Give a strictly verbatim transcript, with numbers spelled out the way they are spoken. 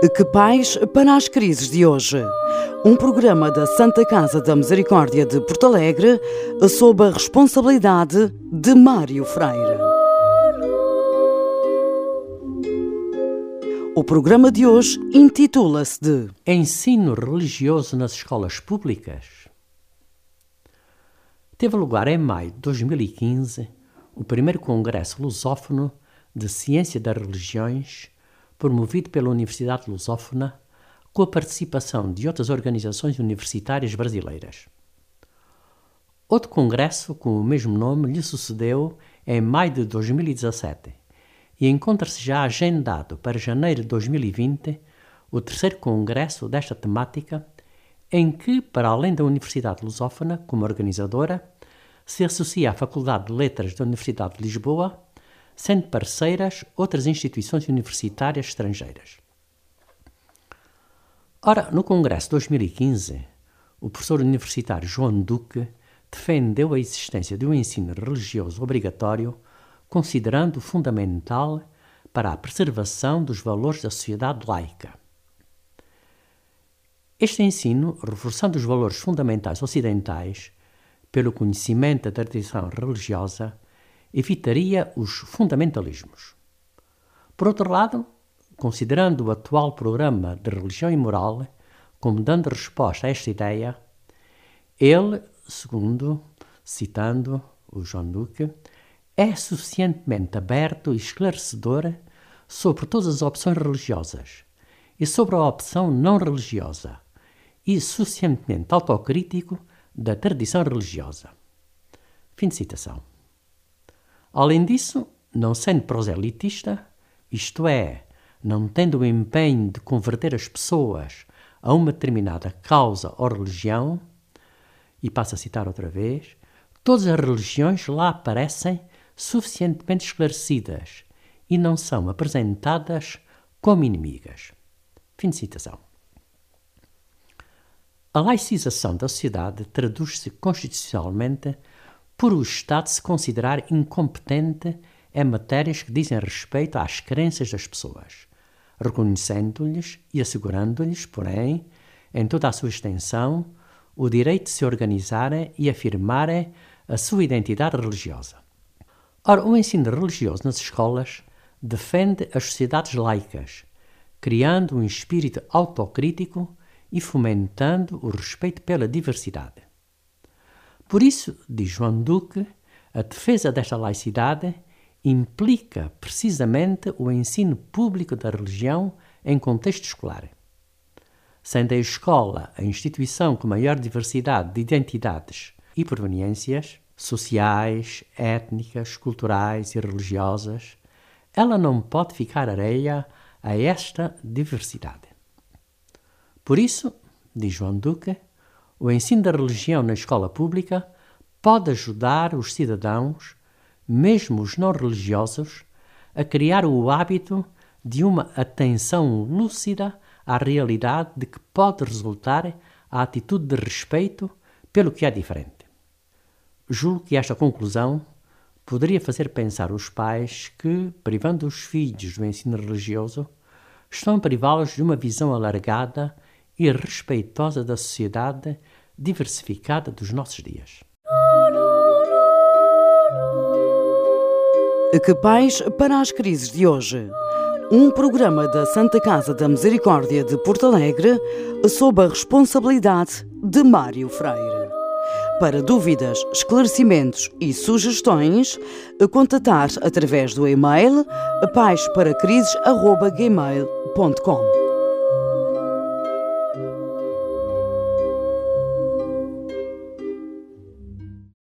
Que Pais para as Crises de Hoje. Um programa da Santa Casa da Misericórdia de Porto Alegre, sob a responsabilidade de Mário Freire. O programa de hoje intitula-se de Ensino religioso nas escolas públicas. Teve lugar em maio de dois mil e quinze o primeiro Congresso Lusófono de Ciência das Religiões, promovido pela Universidade Lusófona, com a participação de outras organizações universitárias brasileiras. Outro congresso com o mesmo nome lhe sucedeu em maio de dois mil e dezassete e encontra-se já agendado para janeiro de dois mil e vinte o terceiro congresso desta temática, em que, para além da Universidade Lusófona como organizadora, se associa à Faculdade de Letras da Universidade de Lisboa, sendo parceiras outras instituições universitárias estrangeiras. Ora, no Congresso de dois mil e quinze, o professor universitário João Duque defendeu a existência de um ensino religioso obrigatório, considerando fundamental para a preservação dos valores da sociedade laica. Este ensino, reforçando os valores fundamentais ocidentais, pelo conhecimento da tradição religiosa, evitaria os fundamentalismos. Por outro lado, considerando o atual programa de religião e moral como dando resposta a esta ideia, ele, segundo, citando o João Duque, é suficientemente aberto e esclarecedor sobre todas as opções religiosas e sobre a opção não religiosa e suficientemente autocrítico da tradição religiosa. Fim de citação. Além disso, não sendo proselitista, isto é, não tendo o empenho de converter as pessoas a uma determinada causa ou religião, e passo a citar outra vez, todas as religiões lá aparecem suficientemente esclarecidas e não são apresentadas como inimigas. Fim de citação. A laicização da sociedade traduz-se constitucionalmente por o Estado se considerar incompetente em matérias que dizem respeito às crenças das pessoas, reconhecendo-lhes e assegurando-lhes, porém, em toda a sua extensão, o direito de se organizarem e afirmarem a sua identidade religiosa. Ora, o ensino religioso nas escolas defende as sociedades laicas, criando um espírito autocrítico e fomentando o respeito pela diversidade. Por isso, diz João Duque, a defesa desta laicidade implica precisamente o ensino público da religião em contexto escolar. Sendo a escola a instituição com maior diversidade de identidades e proveniências sociais, étnicas, culturais e religiosas, ela não pode ficar alheia a esta diversidade. Por isso, diz João Duque, o ensino da religião na escola pública pode ajudar os cidadãos, mesmo os não religiosos, a criar o hábito de uma atenção lúcida à realidade de que pode resultar a atitude de respeito pelo que é diferente. Julgo que esta conclusão poderia fazer pensar os pais que, privando os filhos do ensino religioso, estão a privá-los de uma visão alargada e respeitosa da sociedade diversificada dos nossos dias. Que Pais para as Crises de Hoje. Um programa da Santa Casa da Misericórdia de Porto Alegre, sob a responsabilidade de Mário Freire. Para dúvidas, esclarecimentos e sugestões, contatar através do e-mail pais para crises arroba gmail ponto com.